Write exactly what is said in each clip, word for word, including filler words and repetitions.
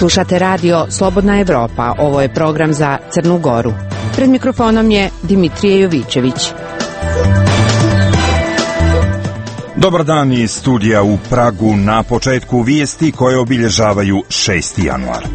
Slušate radio Slobodna Evropa, ovo je program za Crnu Goru. Pred mikrofonom je Dimitrije Jovićević. Dobar dan iz studija u Pragu, na početku vijesti koje obilježavaju šesti januar.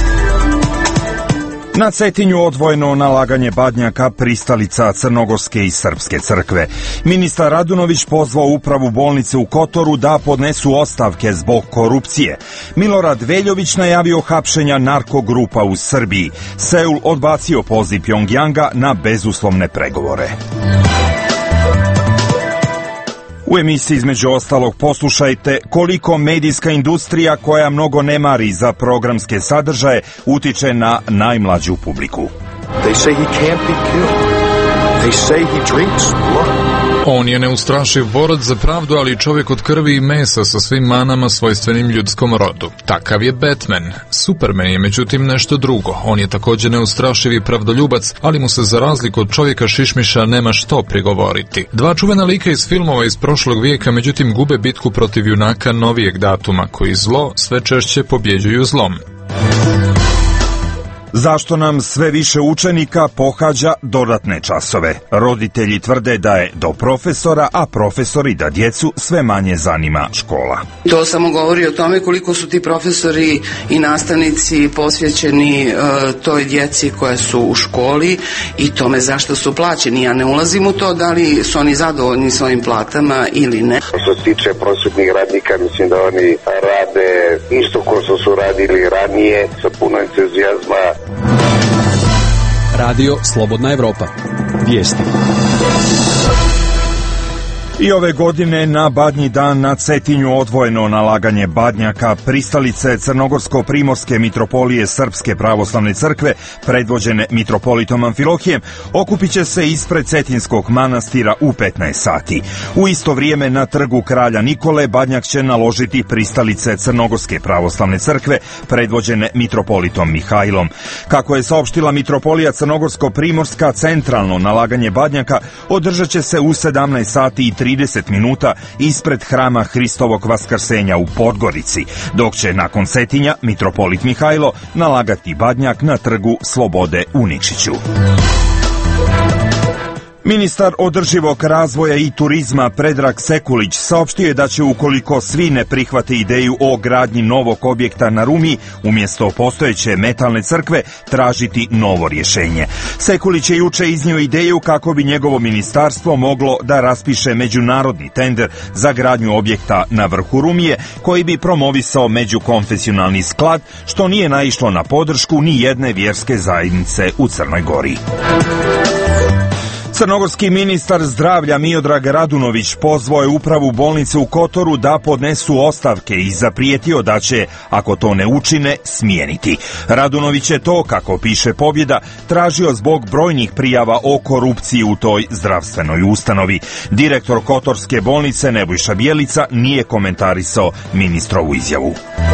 Na Cetinju odvojeno nalaganje badnjaka pristalica Crnogorske i Srpske crkve. Ministar Radunović pozvao upravu bolnice u Kotoru da podnesu ostavke zbog korupcije. Milorad Veljović najavio hapšenja narkogrupa u Srbiji. Seul odbacio poziv Pjongjanga na bezuslovne pregovore. U emisiji između ostalog poslušajte koliko medijska industrija, koja mnogo ne mari za programske sadržaje, utiče na najmlađu publiku. They say he can't be killed. They say he drinks blood. On je neustrašiv borac za pravdu, ali čovjek od krvi i mesa sa svim manama svojstvenim ljudskom rodu. Takav je Batman. Superman je međutim nešto drugo. On je također neustrašiv i pravdoljubac, ali mu se za razliku od čovjeka šišmiša nema što prigovoriti. Dva čuvena lika iz filmova iz prošlog vijeka međutim gube bitku protiv junaka novijeg datuma, koji zlo sve češće pobjeđuju zlom. Zašto nam sve više učenika pohađa dodatne časove? Roditelji tvrde da je do profesora, a profesori da djecu sve manje zanima škola. To samo govori o tome koliko su ti profesori i nastavnici posvećeni e, toj djeci koja su u školi i tome zašto su plaćeni. Ja ne ulazim u to da li su oni zadovoljni svojim platama ili ne. Što se tiče prosvetnih radnika, mislim da oni rade isto ko što su radili ranije, sa puno entuzijazma. Radio Slobodna Evropa. Vijesti. I ove godine na Badnji dan na Cetinju odvojeno nalaganje badnjaka pristalice Crnogorsko-primorske mitropolije Srpske pravoslavne crkve, predvođene mitropolitom Amfilohijem, okupit će se ispred Cetinskog manastira u petnaest sati. U isto vrijeme na trgu Kralja Nikole badnjak će naložiti pristalice Crnogorske pravoslavne crkve, predvođene mitropolitom Mihajlom. Kako je saopštila mitropolija Crnogorsko-primorska, centralno nalaganje badnjaka održat će se u sedamnaest sati i trideset minuta ispred hrama Hristovog Vaskrsenja u Podgorici, dok će nakon Cetinja mitropolit Mihajlo nalagati badnjak na trgu Slobode u Nikšiću. Ministar održivog razvoja i turizma Predrag Sekulić saopštio je da će, ukoliko svi ne prihvate ideju o gradnji novog objekta na Rumi, umjesto postojeće metalne crkve, tražiti novo rješenje. Sekulić je juče iznio ideju kako bi njegovo ministarstvo moglo da raspiše međunarodni tender za gradnju objekta na vrhu Rumije, koji bi promovisao međukonfesionalni sklad, što nije naišlo na podršku ni jedne vjerske zajednice u Crnoj Gori. Crnogorski ministar zdravlja Miodrag Radunović pozvao je upravu bolnice u Kotoru da podnesu ostavke i zaprijetio da će, ako to ne učine, smijeniti. Radunović je to, kako piše Pobjeda, tražio zbog brojnih prijava o korupciji u toj zdravstvenoj ustanovi. Direktor Kotorske bolnice Nebojša Bjelica nije komentarisao ministrovu izjavu.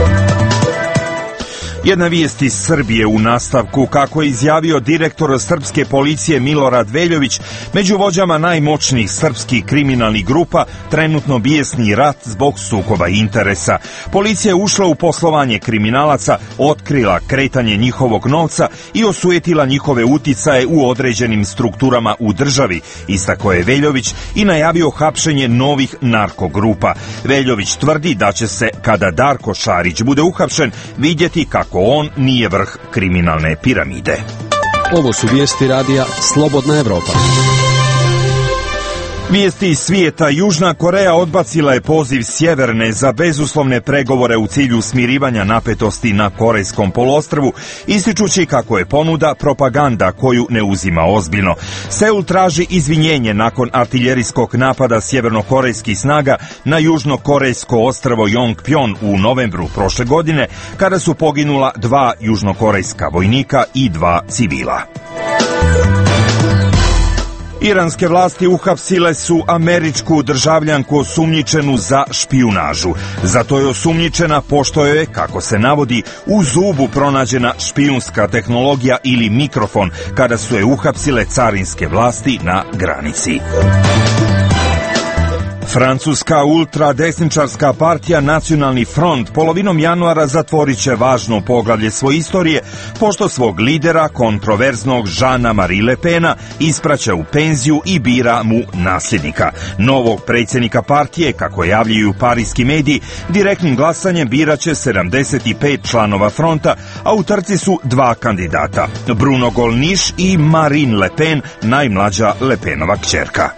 Jedna vijest iz Srbije u nastavku. Kako je izjavio direktor srpske policije Milorad Veljović, među vođama najmoćnijih srpskih kriminalnih grupa trenutno bijesni rat zbog sukoba interesa. Policija je ušla u poslovanje kriminalaca, otkrila kretanje njihovog novca i osujetila njihove uticaje u određenim strukturama u državi, istakao je Veljović i najavio hapšenje novih narkogrupa. Veljović tvrdi da će se, kada Darko Šarić bude uhapšen, vidjeti kako on nije vrh kriminalne piramide. Ovo su vijesti radija Slobodna Evropa. Vijesti iz svijeta. Južna Koreja odbacila je poziv Sjeverne za bezuslovne pregovore u cilju smirivanja napetosti na Korejskom poluostrvu, ističući kako je ponuda propaganda koju ne uzima ozbiljno. Seul traži izvinjenje nakon artiljerijskog napada sjevernokorejskih snaga na južnokorejsko ostrvo Yongpyon u novembru prošle godine, kada su poginula dva južnokorejska vojnika i dva civila. Iranske vlasti uhapsile su američku državljanku osumnjičenu za špijunažu. Zato je osumnjičena pošto je, kako se navodi, u zubu pronađena špijunska tehnologija ili mikrofon kada su je uhapsile carinske vlasti na granici. Francuska ultradesničarska partija Nacionalni front polovinom januara zatvorit će važno poglavlje svoje istorije, pošto svog lidera, kontroverznog Jeana Marie Le Pena, ispraća u penziju i bira mu nasljednika. Novog predsjednika partije, kako javljaju parijski mediji, direktnim glasanjem biraće sedamdeset pet članova fronta, a u trci su dva kandidata, Bruno Gollnisch i Marine Le Pen, najmlađa Le Penova kćerka.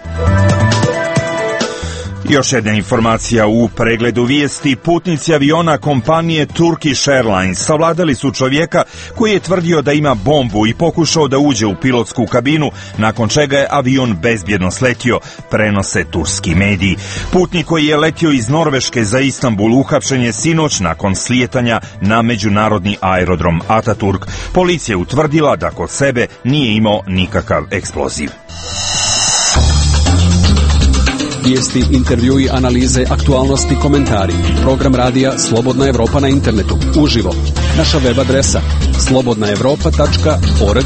Još jedna informacija u pregledu vijesti. Putnici aviona kompanije Turkish Airlines savladali su čovjeka koji je tvrdio da ima bombu i pokušao da uđe u pilotsku kabinu, nakon čega je avion bezbjedno sletio, prenose turski mediji. Putnik koji je letio iz Norveške za Istanbul uhapšen je sinoć nakon slijetanja na međunarodni aerodrom Ataturk. Policija je utvrdila da kod sebe nije imao nikakav eksploziv. Vijesti, intervjui, analize, aktualnosti, komentari. Program radija Slobodna Evropa na internetu. Uživo. Naša web adresa slobodna evropa tačka org.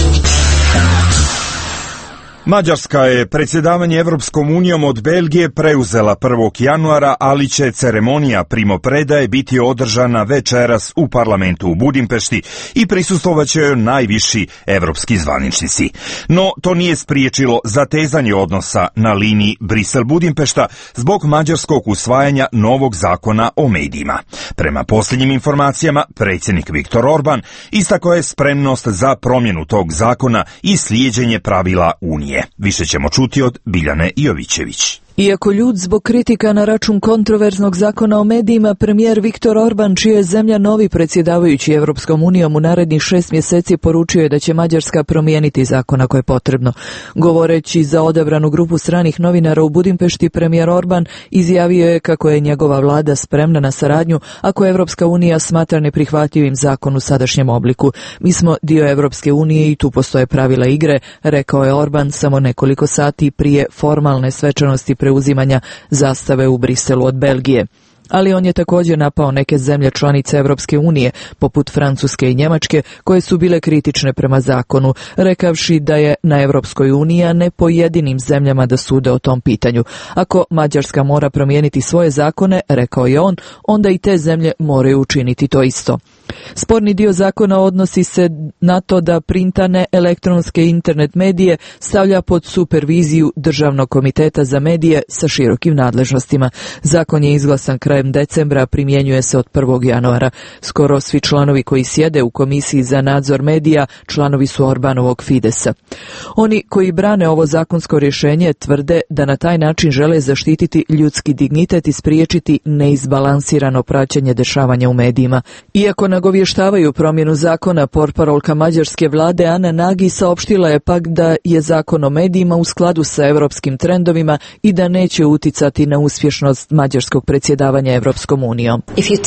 Mađarska je predsjedavanje Evropskom unijom od Belgije preuzela prvog januara, ali će ceremonija primopredaje biti održana večeras u parlamentu u Budimpešti i prisustvovat će joj najviši evropski zvaničnici. No, to nije spriječilo zatezanje odnosa na liniji Brisel-Budimpešta zbog mađarskog usvajanja novog zakona o medijima. Prema posljednjim informacijama, predsjednik Viktor Orban istakao je spremnost za promjenu tog zakona i slijeđenje pravila Unije. Više ćemo čuti od Biljane Jovićević. Iako ljud zbog kritika na račun kontroverznog zakona o medijima, premijer Viktor Orban, čija je zemlja novi predsjedavajući Evropskom unijom, u narednih šest mjeseci poručio je da će Mađarska promijeniti zakon ako je potrebno. Govoreći za odabranu grupu stranih novinara u Budimpešti, premijer Orban izjavio je kako je njegova vlada spremna na saradnju ako Evropska unija smatra neprihvatljivim zakon u sadašnjem obliku. Mi smo dio Evropske unije i tu postoje pravila igre, rekao je Orban samo nekoliko sati prije formalne svečanosti preuzimanja zastave u Briselu od Belgije. Ali on je također napao neke zemlje članice Evropske unije, poput Francuske i Njemačke, koje su bile kritične prema zakonu, rekavši da je na Evropskoj uniji, a ne pojedinim zemljama da sude o tom pitanju. Ako Mađarska mora promijeniti svoje zakone, rekao je on, onda i te zemlje moraju učiniti to isto. Sporni dio zakona odnosi se na to da printane elektronske internet medije stavlja pod superviziju Državnog komiteta za medije sa širokim nadležnostima. Zakon je izglasan krajem decembra, primjenjuje se od prvog januara. Skoro svi članovi koji sjede u Komisiji za nadzor medija članovi su Orbanovog Fidesa. Oni koji brane ovo zakonsko rješenje tvrde da na taj način žele zaštititi ljudski dignitet i spriječiti neizbalansirano praćenje dešavanja u medijima. Iako nagovještavaju promjenu zakona, portparolka mađarske vlade Ana Nagy saopštila je pak da je zakon o medijima u skladu sa europskim trendovima i da neće uticati na uspješnost mađarskog predsjedavanja Evropskom unijom.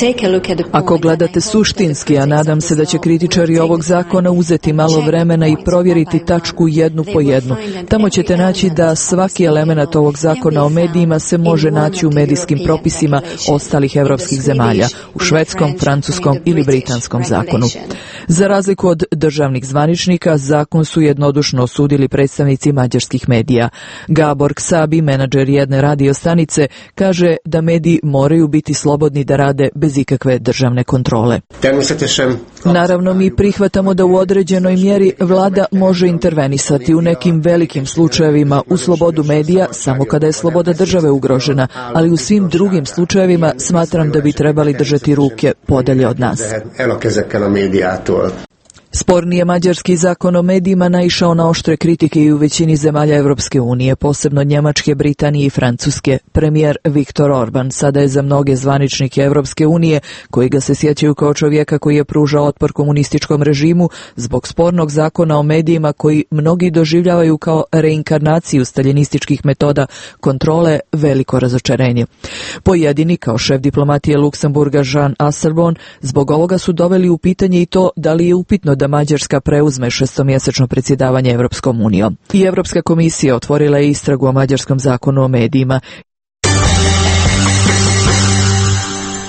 Ako gledate suštinski, a nadam se da će kritičari ovog zakona uzeti malo vremena i provjeriti tačku jednu po jednu, tamo ćete naći da svaki element ovog zakona o medijima se može naći u medijskim propisima ostalih evropskih zemalja, u švedskom, francuskom ili britanskom zakonu. Za razliku od državnih zvaničnika, zakon su jednodušno osudili predstavnici mađarskih medija. Gabor Ksabi, menadžer jedne radio stanice, kaže da mediji moraju biti slobodni da rade bez ikakve državne kontrole. Naravno, mi prihvatamo da u određenoj mjeri vlada može intervenisati u nekim velikim slučajevima u slobodu medija samo kada je sloboda države ugrožena, ali u svim drugim slučajevima smatram da bi trebali držati ruke podalje od nas. Sporni je mađarski zakon o medijima naišao na oštre kritike i u većini zemalja Evropske unije, posebno Njemačke, Britanije i Francuske. Premijer Viktor Orban sada je za mnoge zvaničnike Evropske unije, koji ga se sjećaju kao čovjeka koji je pružao otpor komunističkom režimu, zbog spornog zakona o medijima koji mnogi doživljavaju kao reinkarnaciju staljinističkih metoda kontrole, veliko razočarenje. Pojedini, kao šef diplomatije Luksemburga Jean Asselborn, zbog ovoga su doveli u pitanje i to da li je upitno da Mađarska preuzme šestomjesečno predsjedavanje Evropskom unijom. I Evropska komisija otvorila je istragu o mađarskom zakonu o medijima.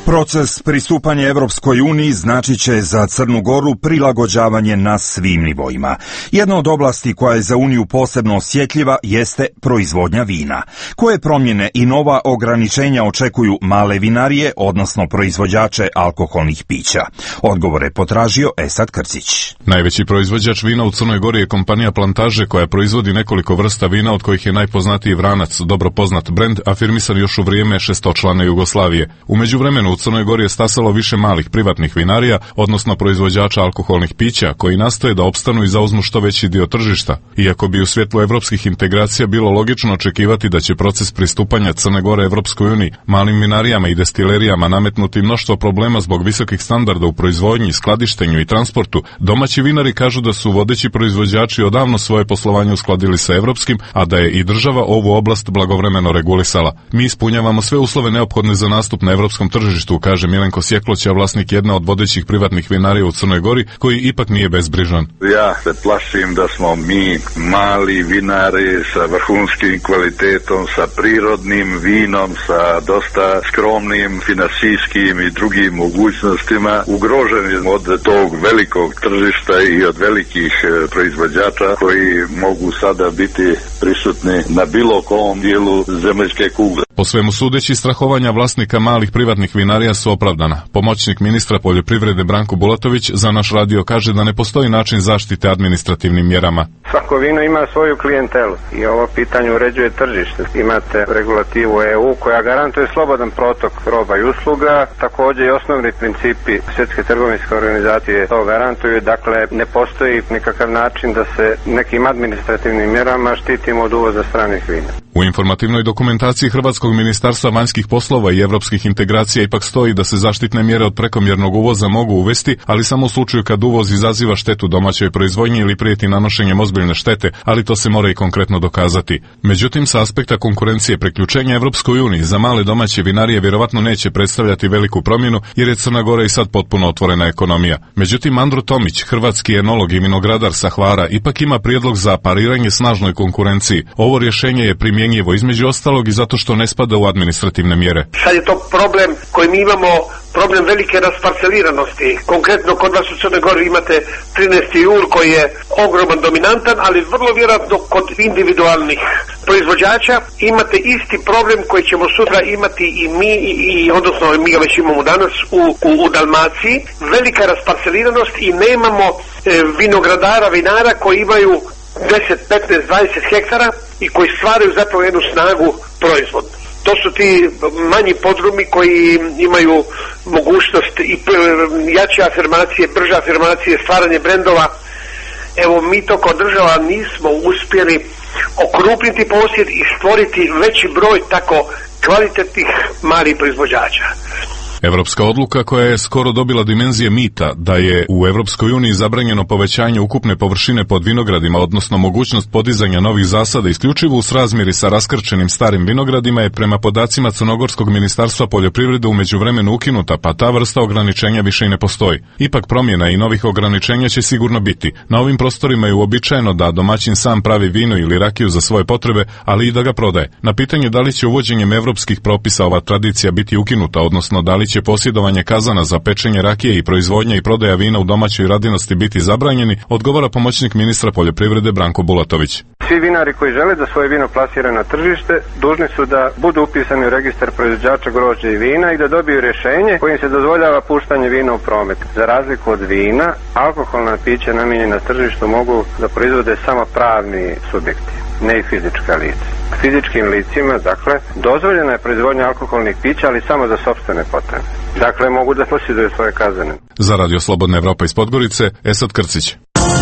Proces pristupanja Evropskoj uniji znači će za Crnu Goru prilagođavanje na svim nivoima. Jedna od oblasti koja je za Uniju posebno osjetljiva jeste proizvodnja vina. Koje promjene i nova ograničenja očekuju male vinarije, odnosno proizvođače alkoholnih pića? Odgovor je potražio Esad Krcić. Najveći proizvođač vina u Crnoj Gori je kompanija Plantaže, koja proizvodi nekoliko vrsta vina, od kojih je najpoznatiji Vranac, dobro poznat brend, afirmisan još u vrijeme šestočlane Jugoslavije. U međuvremenu u Crnoj Gori je stasalo više malih privatnih vinarija, odnosno proizvođača alkoholnih pića, koji nastoje da opstanu i zauzmu što veći dio tržišta. Iako bi u svjetlu evropskih integracija bilo logično očekivati da će proces pristupanja Crne Gore Evropskoj uniji malim vinarijama i destilerijama nametnuti mnoštvo problema zbog visokih standarda u proizvodnji, skladištenju i transportu, domaći vinari kažu da su vodeći proizvođači odavno svoje poslovanje uskladili sa evropskim, a da je i država ovu oblast blagovremeno regulisala. Mi ispunjavamo sve uslove neophodne za nastup na evropskom tržištu, kaže Milenko Sjekloća, vlasnik jedne od vodećih privatnih vinarija u Crnoj Gori, koji ipak nije bezbrižan. Ja se plašim da smo mi mali vinari sa vrhunskim kvalitetom, sa prirodnim vinom, sa dosta skromnim finansijskim i drugim mogućnostima, ugroženi od tog velikog tržišta i od velikih proizvođača koji mogu sada biti prisutni na bilo kom dijelu zemaljske kugle. Po svemu sudeći, strahovanja vlasnika malih privatnih vinarija su opravdana. Pomoćnik ministra poljoprivrede Branko Bulatović za naš radio kaže da ne postoji način zaštite administrativnim mjerama. Svako vino ima svoju klijentelu i ovo pitanje uređuje tržište. Imate regulativu E U koja garantuje slobodan protok roba i usluga, također i osnovni principi Svjetske trgovinske organizacije to garantuju, dakle ne postoji nikakav način da se nekim administrativnim mjerama štitimo od uvoza stranih vina. U informativnoj dokumentaciji Hrvatskog ministarstva vanjskih poslova i evropskih integracija ipak stoji da se zaštitne mjere od prekomjernog uvoza mogu uvesti, ali samo u slučaju kad uvoz izaziva štetu domaćoj proizvodnji ili prijeti nanošenjem ozbiljne štete, ali to se mora i konkretno dokazati. Međutim, sa aspekta konkurencije priključenja Evropskoj uniji za male domaće vinarije vjerovatno neće predstavljati veliku promjenu, jer je Crna Gora i sad potpuno otvorena ekonomija. Međutim, Andro Tomić, hrvatski enolog i vinogradar sa Hvara, ipak ima prijedlog za pariranje snažnoj konkurenciji. Ovo rješenje je primjenjivo između ostalog i zato što ne spada u administrativne mjere. Sad je to problem koji mi imamo, problem velike rasparceliranosti. Konkretno kod vas u Crnoj Gori imate trinaesti jul koji je ogroman dominantan, ali vrlo vjerojatno kod individualnih proizvođača imate isti problem koji ćemo sutra imati i mi, i, i odnosno mi ga već imamo danas u, u, u Dalmaciji. Velika rasparceliranost i nemamo e, vinogradara, vinara koji imaju deset, petnaest, dvadeset hektara i koji stvaraju zapravo jednu snagu proizvodnu. To su ti manji podrumi koji imaju mogućnost i jače afirmacije, brže afirmacije, stvaranje brendova. Evo, mi to kao država nismo uspjeli okrupniti posjed i stvoriti veći broj tako kvalitetnih malih proizvođača. Evropska odluka koja je skoro dobila dimenzije mita da je u Evropskoj uniji zabranjeno povećanje ukupne površine pod vinogradima, odnosno mogućnost podizanja novih zasada isključivo u srazmjeri sa raskrčenim starim vinogradima, je prema podacima Crnogorskog ministarstva poljoprivrede u međuvremenu ukinuta, pa ta vrsta ograničenja više i ne postoji. Ipak promjena i novih ograničenja će sigurno biti. Na ovim prostorima je uobičajeno da domaćin sam pravi vino ili rakiju za svoje potrebe, ali i da ga prodaje. Na pitanje da li će uvođenjem evropskih propisa ova tradicija biti ukinuta, odnosno da li će posjedovanje kazana za pečenje rakije i proizvodnja i prodaja vina u domaćoj radinosti biti zabranjeni, odgovara pomoćnik ministra poljoprivrede Branko Bulatović. Svi vinari koji žele da svoje vino plasiraju na tržište dužni su da budu upisani u registar proizvođača grožđa i vina i da dobiju rješenje kojim se dozvoljava puštanje vina u promet. Za razliku od vina, alkoholna pića namijenjena tržištu mogu da proizvode samo pravni subjekti, ne i fizička lica. Fizičkim licima, dakle, dozvoljena je proizvodnja alkoholnih pića, ali samo za sopstvene potrebe. Dakle, mogu da posjeduju svoje kazane. Za Radio Slobodna Evropa iz Podgorice, Esad Krcić.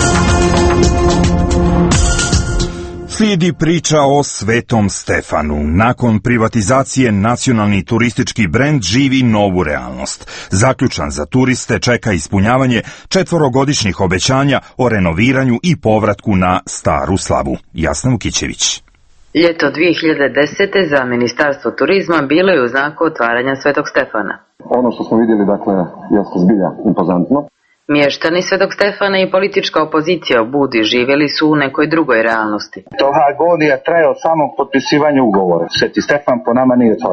Slijedi priča o Svetom Stefanu. Nakon privatizacije nacionalni turistički brend živi novu realnost. Zaključan za turiste čeka ispunjavanje četvorogodišnjih obećanja o renoviranju i povratku na staru slavu. Jasna Vukićević. Ljeto dvije hiljade desete za Ministarstvo turizma bilo je u znaku otvaranja Svetog Stefana. Ono što smo vidjeli, dakle, jeste zbilja impozantno. Mještani Svetog Stefana i politička opozicija u Budi živjeli su u nekoj drugoj realnosti. Toga agonija traje od samog potpisivanja ugovora. Sveti Stefan po nama nije otvoren.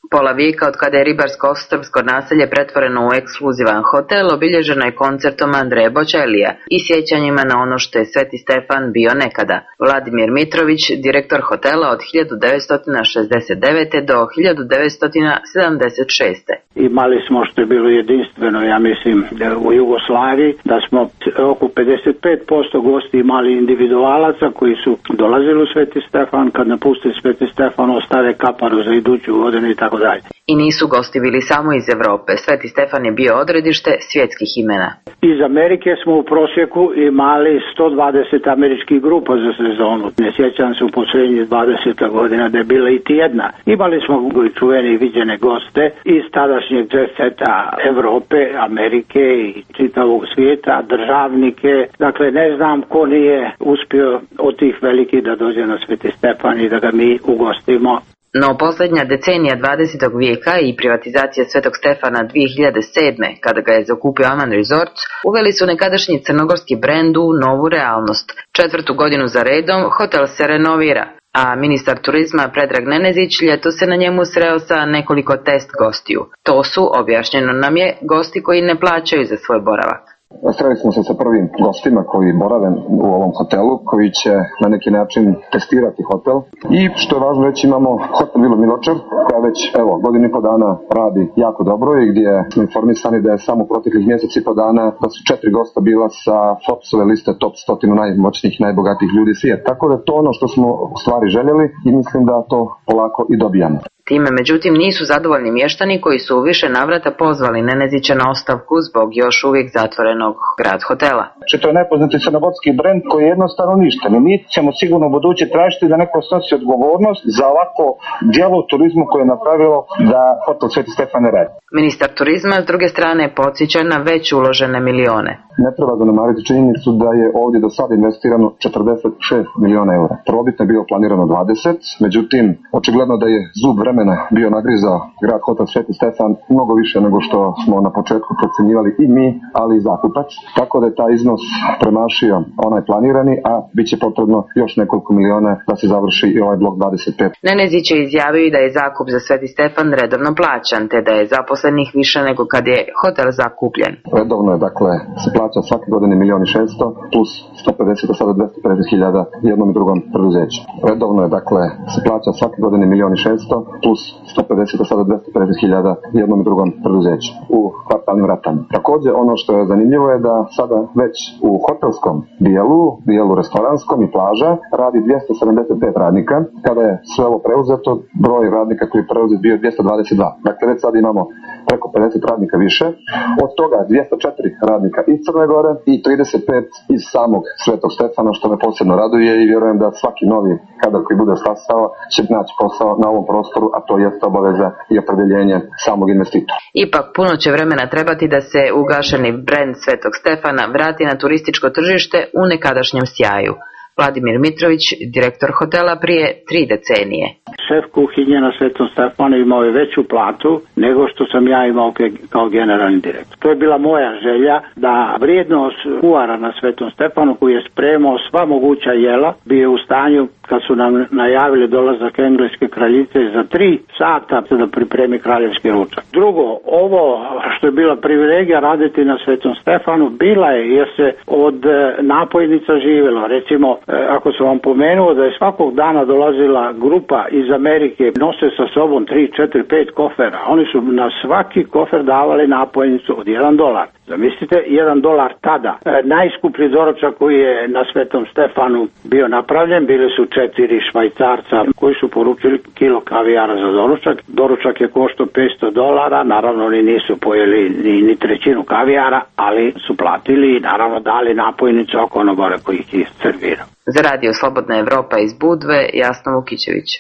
Pola vijeka od kada je ribarsko-srpsko naselje pretvoreno u ekskluzivan hotel, obilježeno je koncertom Andreje Bočajlija i sjećanjima na ono što je Sveti Stefan bio nekada. Vladimir Mitrović, direktor hotela od hiljadu devetsto šezdeset devete. do hiljadu devetsto sedamdeset šeste. Imali smo, što je bilo jedinstveno, ja mislim, u Jugoslaviji, da smo oko pedeset pet posto gosti imali individualaca koji su dolazili u Sveti Stefan, kad napuste Sveti Stefan ostave kaparu za iduću godinu i tako dalje. I nisu gosti bili samo iz Evrope. Sveti Stefan je bio odredište svjetskih imena. Iz Amerike smo u prosjeku imali sto dvadeset američkih grupa za sezonu. Ne sjećam se u posljednjih dvadeset godina da je bila i jedna. Imali smo čuvene i viđene goste iz tadašnjeg jet seta Evrope, Amerike i čitavog svijeta, državnike. Dakle, ne znam ko nije uspio od tih velikih da dođe na Sveti Stefan i da ga mi ugostimo. No posljednja decenija dvadesetog vijeka i privatizacija Svetog Stefana dvije hiljade sedme. kada ga je zakupio Aman Resorts, uveli su nekadašnji crnogorski brend u novu realnost. Četvrtu godinu za redom hotel se renovira, a ministar turizma Predrag Nenezić ljeto se na njemu sreo sa nekoliko test gostiju. To su, objašnjeno nam je, gosti koji ne plaćaju za svoj boravak. Sreli smo se sa prvim gostima koji borave u ovom hotelu, koji će na neki način testirati hotel. I što je važno reći, imamo hotel Vila Miločev, koja već evo, godinu i po dana radi jako dobro i gdje smo informisani da je samo proteklih mjeseci i po dana da su četiri gosta bila sa Forbesove liste top stotinu najmoćnijih, najbogatijih ljudi svijeta. Tako da je to ono što smo u stvari željeli i mislim da to polako i dobijamo. Time, međutim, nisu zadovoljni mještani koji su u više navrata pozvali Nenezića na ostavku zbog još uvijek zatvorenog Grad hotela. To je nepoznati crnogorski brend koji je jednostavno ništen i mi ćemo sigurno u budući tražiti da neko snosi odgovornost za ovako djelo u turizmu koje je napravilo da hotel Sveti Stefan ne radi. Ministar turizma s druge strane podsjeća na već uložene milione. Ne treba zanemariti činjenicu da je ovdje do sada investirano četrdeset šest miliona eura. Prvobitno je bio planirano dvadeset, međutim, očigledno da je zub vremena bio nagrizao Grad hotel Sveti Stefan mnogo više nego što smo na početku procjenjivali i mi, ali i zakupac. Tako da je taj iznos premašio onaj planirani, a bit će potrebno još nekoliko miliona da se završi i ovaj blok dvadeset pet. Nenezić je izjavio i da je zakup za Sveti Stefan redovno plaćan, te da je zaposlenih više nego kad je hotel zakupljen. Redovno je, dakle, se plaća svake godine milijon i šesto plus sto pedeset do sada dvjesto pedeset hiljada jednom i drugom preduzeću. Redovno je, dakle, se plaća svake godine milijon i šesto plus sto pedeset do sada dvjesto pedeset hiljada jednom i drugom preduzeću u kvartalnim ratama. Također, ono što je zanimljivo je da sada već u hotelskom dijelu, dijelu restoranskom i plaža radi dvjesto sedamdeset pet radnika. Kada je sve ovo preuzeto, broj radnika koji je preuzet bio dvjesto dvadeset dva. Dakle, već sad imamo preko pedeset radnika više. Od toga dvjesto četiri radnika iz Crne Gore i trideset pet iz samog Svetog Stefana, što me posebno raduje i vjerujem da svaki novi kadar koji bude stasao će naći posao na ovom prostoru, a to jeste obaveza i opredjeljenje samog investitora. Ipak puno će vremena trebati da se ugašeni brend Svetog Stefana vrati na turističko tržište u nekadašnjem sjaju. Vladimir Mitrović, direktor hotela prije tri decenije. Šef kuhinje na Svetom Stefanu imao je veću platu nego što sam ja imao kao generalni direktor. To je bila moja želja da vrijednost kuhara na Svetom Stefanu koji je spremao sva moguća jela bio u stanju kad su nam najavili dolazak engleske kraljice za tri sata da pripremi kraljevski ručak. Drugo, ovo što je bila privilegija raditi na Svetom Stefanu bila je jer se od napojnica živjelo. Recimo, ako sam vam pomenuo da je svakog dana dolazila grupa iz Amerike, nose sa sobom tri, četiri, pet kofera. Oni su na svaki kofer davali napojnicu od jedan dolar. Zamislite, jedan dolar tada. E, najskuplji doručak koji je na Svetom Stefanu bio napravljen, bili su četiri Švajcarca koji su poručili kilo kavijara za doručak. Doručak je koštao petsto dolara, naravno oni nisu pojeli ni, ni trećinu kavijara, ali su platili i naravno dali napojnicu oko ono gore koji ih je servirao. Za radio Slobodna Evropa iz Budve, Jasna Vukićević.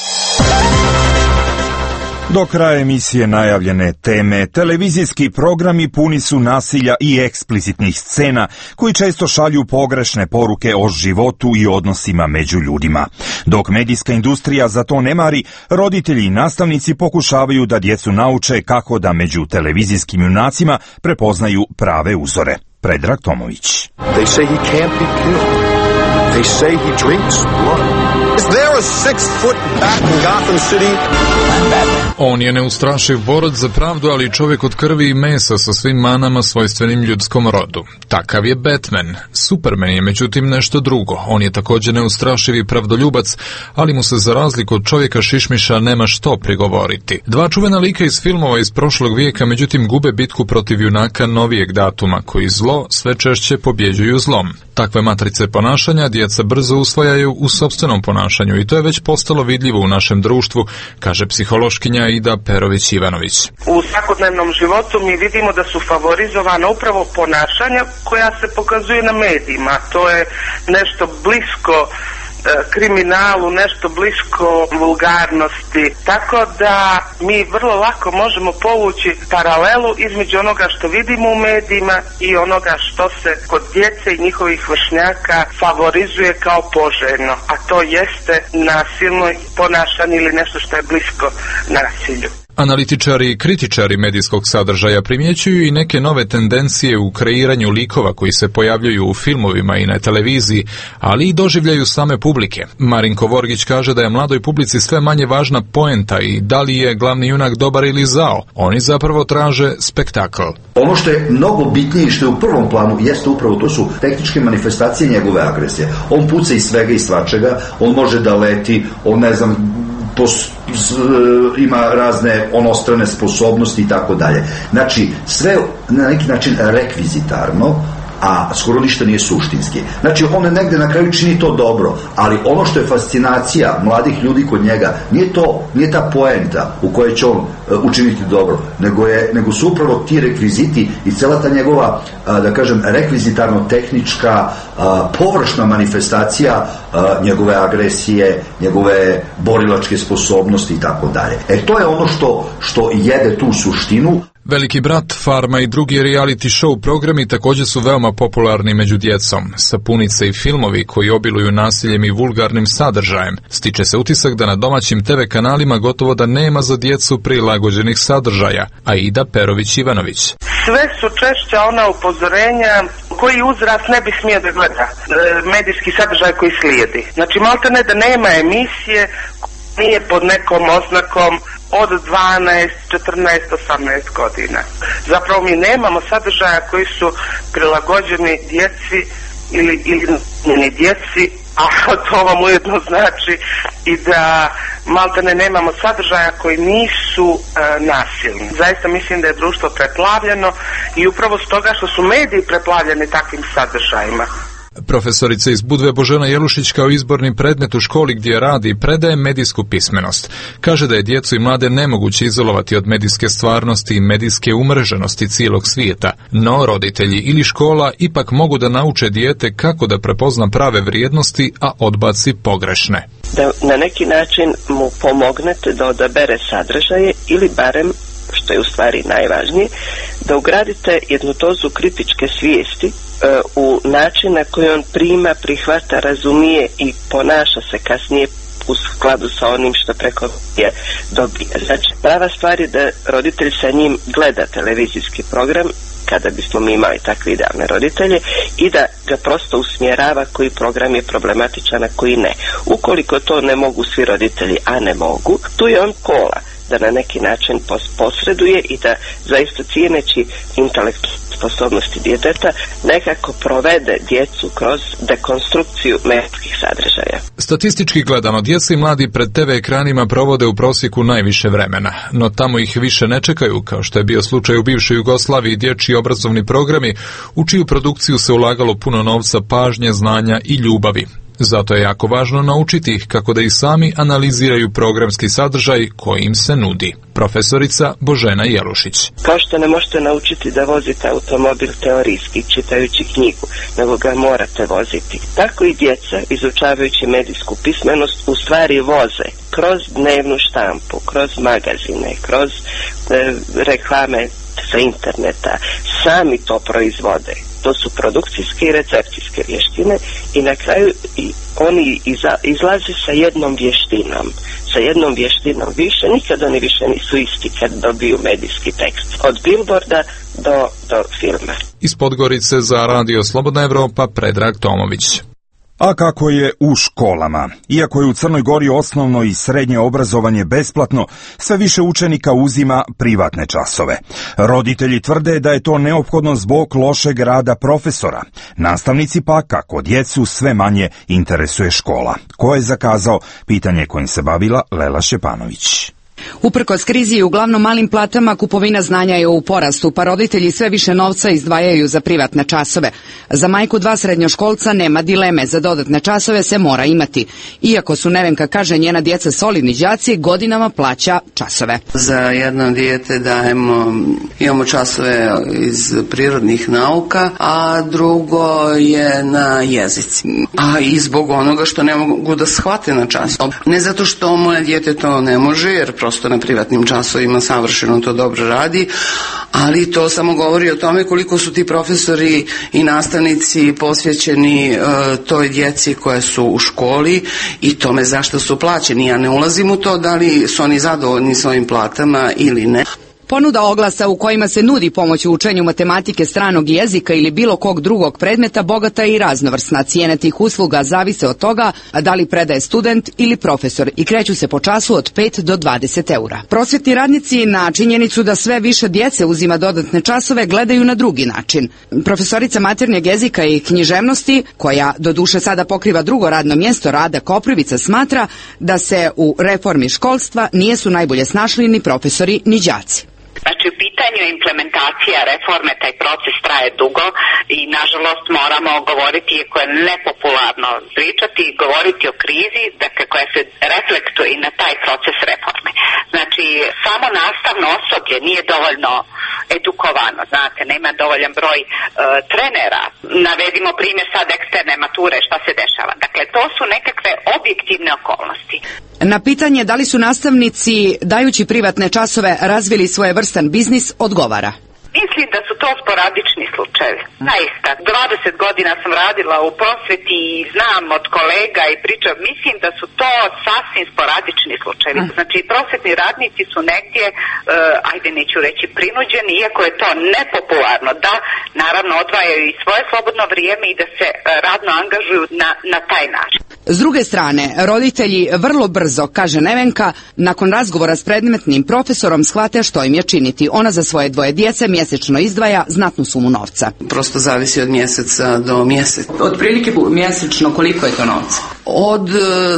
Do kraja emisije najavljene teme, televizijski programi puni su nasilja i eksplicitnih scena koji često šalju pogrešne poruke o životu i odnosima među ljudima. Dok medijska industrija za to ne mari, roditelji i nastavnici pokušavaju da djecu nauče kako da među televizijskim junacima prepoznaju prave uzore. Predrag Tomović. They say he can't be killed. They say he drinks blood. Is there a six-foot bat in Gotham City? On je neustrašiv borac za pravdu, ali čovjek od krvi i mesa sa svim manama svojstvenim ljudskom rodu. Takav je Batman. Superman je međutim nešto drugo. On je također neustrašiv i pravdoljubac, ali mu se za razliku od čovjeka šišmiša nema što prigovoriti. Dva čuvena lika iz filmova iz prošlog vijeka međutim gube bitku protiv junaka novijeg datuma, koji zlo sve češće pobjeđuju zlom. Takve matrice ponašanja djeca brzo usvajaju u sopstvenom ponašanju i to je već postalo vidljivo u našem društvu, kaže psihološkinja Ida Perović-Ivanović. U svakodnevnom životu mi vidimo da su favorizovana upravo ponašanja koja se pokazuju na medijima. To je nešto blisko kriminalu, nešto blisko vulgarnosti, tako da mi vrlo lako možemo povući paralelu između onoga što vidimo u medijima i onoga što se kod djece i njihovih vršnjaka favorizuje kao poželjno, a to jeste nasilno ponašanje ili nešto što je blisko nasilju. Analitičari i kritičari medijskog sadržaja primjećuju i neke nove tendencije u kreiranju likova koji se pojavljuju u filmovima i na televiziji, ali i doživljaju same publike. Marinko Vorgić kaže da je mladoj publici sve manje važna poenta i da li je glavni junak dobar ili zao. Oni zapravo traže spektakl. Ono što je mnogo bitnije i što je u prvom planu jeste upravo to su tehničke manifestacije njegove agresije. On puca iz svega i svačega, on može da leti, on ne znam, Pos, ima razne onostrane sposobnosti i tako dalje. Znači, sve na neki način rekvizitarno, a skoro ništa nije suštinski. Znači, on negde na kraju čini to dobro, ali ono što je fascinacija mladih ljudi kod njega, nije to, nije ta poenta u kojoj će on uh, učiniti dobro, nego, je, nego su upravo ti rekviziti i cela ta njegova, uh, da kažem, rekvizitarno-tehnička uh, površna manifestacija uh, njegove agresije, njegove borilačke sposobnosti i tako dalje. E, to je ono što, što jede tu suštinu. Veliki brat, Farma i drugi reality show programi također su veoma popularni među djecom. Sapunice i filmovi koji obiluju nasiljem i vulgarnim sadržajem. Stiče se utisak da na domaćim te ve kanalima gotovo da nema za djecu prilagođenih sadržaja. Aida Perović-Ivanović. Sve su češća ona upozorenja koji uzrast ne bi smio da gleda e, medijski sadržaj koji slijedi. Znači malte ne da nema emisije nije pod nekom oznakom od dvanaest, četrnaest, osamnaest godina. Zapravo mi nemamo sadržaja koji su prilagođeni djeci ili, ili ne djeci, a to vam ujedno znači i da maltene nemamo sadržaja koji nisu e, nasilni. Zaista mislim da je društvo preplavljeno i upravo stoga što su mediji preplavljeni takvim sadržajima. Profesorica iz Budve Božena Jelušić kao izborni predmet u školi gdje radi predaje medijsku pismenost. Kaže da je djecu i mlade nemoguće izolovati od medijske stvarnosti i medijske umreženosti cijelog svijeta, no roditelji ili škola ipak mogu da nauče dijete kako da prepozna prave vrijednosti, a odbaci pogrešne. Da na neki način mu pomognete da odabere sadržaje ili barem, što je u stvari najvažnije, da ugradite jednu dozu kritičke svijesti u način na koji on prima, prihvata, razumije i ponaša se kasnije u skladu sa onim što preko je dobije. Znači, prava stvar je da roditelj sa njim gleda televizijski program, kada bismo mi imali takve idealne roditelje, i da ga prosto usmjerava koji program je problematičan, a koji ne. Ukoliko to ne mogu svi roditelji, a ne mogu, tu je on kola da na neki način posreduje i da zaista cijeneći intelektualne sposobnosti djeteta nekako provede djecu kroz dekonstrukciju medijskih sadržaja. Statistički gledano, djeca i mladi pred te ve ekranima provode u prosjeku najviše vremena, no tamo ih više ne čekaju, kao što je bio slučaj u bivšoj Jugoslaviji, dječji obrazovni programi, u čiju produkciju se ulagalo puno novca, pažnje, znanja i ljubavi. Zato je jako važno naučiti ih kako da i sami analiziraju programski sadržaj koji im se nudi. Profesorica Božena Jelušić. Kao što ne možete naučiti da vozite automobil teorijski čitajući knjigu, nego ga morate voziti. Tako i djeca, izučavajući medijsku pismenost, u stvari voze kroz dnevnu štampu, kroz magazine, kroz e, reklame sa interneta, sami to proizvode. To su produkcijske i recepcijske vještine i na kraju i oni iza, izlaze sa jednom vještinom. Sa jednom vještinom više, nikad oni više nisu isti kad dobiju medijski tekst. Od billboarda do, do filma. Iz Podgorice za Radio Slobodna Evropa Predrag Tomović. A kako je u školama? Iako je u Crnoj Gori osnovno i srednje obrazovanje besplatno, sve više učenika uzima privatne časove. Roditelji tvrde da je to neophodno zbog lošeg rada profesora. Nastavnici pa kako djecu sve manje interesuje škola. Ko je zakazao? Pitanje kojim se bavila Lela Šćepanović. Uprkos krizi i uglavnom malim platama, kupovina znanja je u porastu, pa roditelji sve više novca izdvajaju za privatne časove. Za majku dva srednjoškolca nema dileme, za dodatne časove se mora imati. Iako su, Nevenka kaže, njena djeca solidni đaci, godinama plaća časove. Za jedno dijete dajemo, imamo časove iz prirodnih nauka, a drugo je na jezici. A i zbog onoga što ne mogu da shvate na času. Ne zato što moje dijete to ne može, jer prosto na privatnim časovima savršeno to dobro radi, ali to samo govori o tome koliko su ti profesori i nastavnici posvećeni e, toj djeci koja su u školi i tome zašto su plaćeni. Ja ne ulazim u to da li su oni zadovoljni svojim platama ili ne. Ponuda oglasa u kojima se nudi pomoć u učenju matematike, stranog jezika ili bilo kog drugog predmeta bogata i raznovrsna. Cijene tih usluga zavise od toga da li predaje student ili profesor i kreću se po času od pet do dvadeset eura. Prosvjetni radnici na činjenicu da sve više djece uzima dodatne časove gledaju na drugi način. Profesorica maternjeg jezika i književnosti, koja doduše sada pokriva drugo radno mjesto, Rada Koprivica, smatra da se u reformi školstva nijesu najbolje snašli ni profesori ni đaci. Znači, u pitanju je implementacija reforme, taj proces traje dugo i nažalost moramo govoriti, iako je nepopularno pričati, govoriti o krizi, dakle, koja se reflektuje i na taj proces reforme. Znači, samo nastavno osoblje nije dovoljno edukovano, znate, nema dovoljan broj e, trenera. Navedimo primjer sad eksterne mature, šta se dešava. Dakle, to su nekakve objektivne okolnosti. Na pitanje da li su nastavnici, dajući privatne časove, razvili svojevrstan biznis, odgovara. Mislim da su to sporadični slučajevi. Zaista, dvadeset godina sam radila u prosveti i znam od kolega i pričam, mislim da su to sasvim sporadični slučajevi. Znači, prosvetni radnici su negdje, uh, ajde neću reći prinuđeni, iako je to nepopularno, da naravno odvajaju i svoje slobodno vrijeme i da se uh, radno angažuju na, na taj način. S druge strane, roditelji vrlo brzo, kaže Nevenka, nakon razgovora s predmetnim profesorom shvate što im je činiti. Ona za svoje dvoje djece mjesečno izdvaja znatnu sumu novca. Prosto zavisi od mjeseca do mjeseca. Otprilike mjesečno koliko je to novca? Od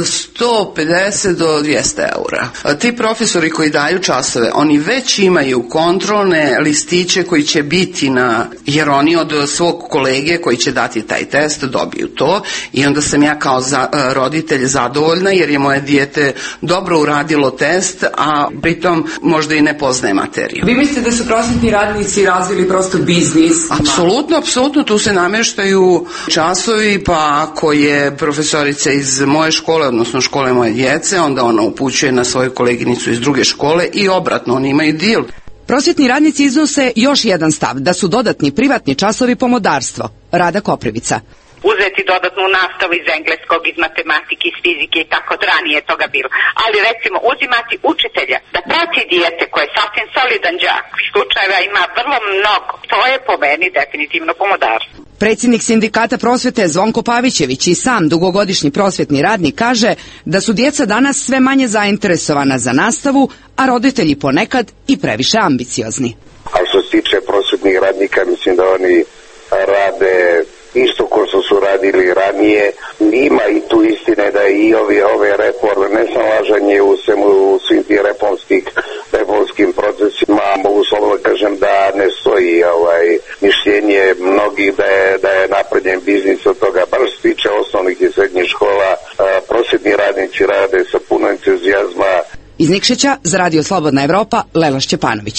sto pedeset do dvjesto eura. Ti profesori koji daju časove, oni već imaju kontrolne listiće koji će biti na, jer oni od svog kolege koji će dati taj test dobiju to i onda sam ja kao za, roditelj zadovoljna jer je moje dijete dobro uradilo test, a pritom možda i ne poznaje materiju. Vi mislite da su prosvjetni radnici razvili prosto biznis? Apsolutno, apsolutno, tu se namještaju časovi, pa ako je profesorica iz moje škole, odnosno škole moje djece, onda ona upućuje na svoju koleginicu iz druge škole i obratno, oni imaju deal. Prosvjetni radnici iznose još jedan stav, da su dodatni privatni časovi pomodarstvo. Rada Koprivica. Uzeti dodatnu nastavu iz engleskog, iz matematike, iz fizike i tako da ranije toga bilo. Ali recimo uzimati učitelja da prati dijete koje je sasvim solidan đak, slučajeva ima vrlo mnogo. To je po meni definitivno pomodarstvo. Predsjednik sindikata prosvjete Zvonko Pavićević i sam dugogodišnji prosvjetni radnik kaže da su djeca danas sve manje zainteresovana za nastavu, a roditelji ponekad i previše ambiciozni. A što se tiče prosvjetnih radnika, mislim da oni rade isto ko što su radili ranije. Ima i tu istine da i ovi, ove reforme, ne snalaženje u, u svim tim reformskih, reformskim procesima, mogu slobodno kažem da ne stoji ovaj, mišljenje mnogih da je, da je napravljen biznis od toga. Baš se tiče osnovnih i srednjih škola, prosvjetni radnici rade sa puno entuzijazma. Iz Nikšića za Radio Slobodna Evropa, Lela Šćepanović.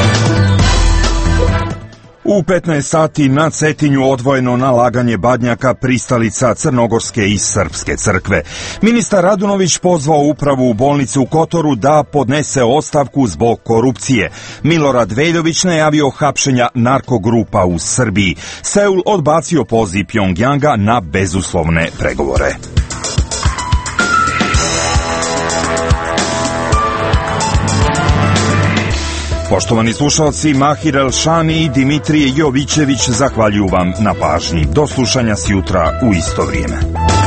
U petnaest sati na Cetinju odvojeno nalaganje badnjaka pristalica Crnogorske i Srpske crkve. Ministar Radunović pozvao upravu u bolnicu u Kotoru da podnese ostavku zbog korupcije. Milorad Veljović najavio hapšenja narkogrupa u Srbiji. Seul odbacio poziv Pjongjanga na bezuslovne pregovore. Poštovani slušalci, Mahir Elšani i Dimitrije Jovićević zahvaljuju vam na pažnji. Do slušanja sjutra u isto vrijeme.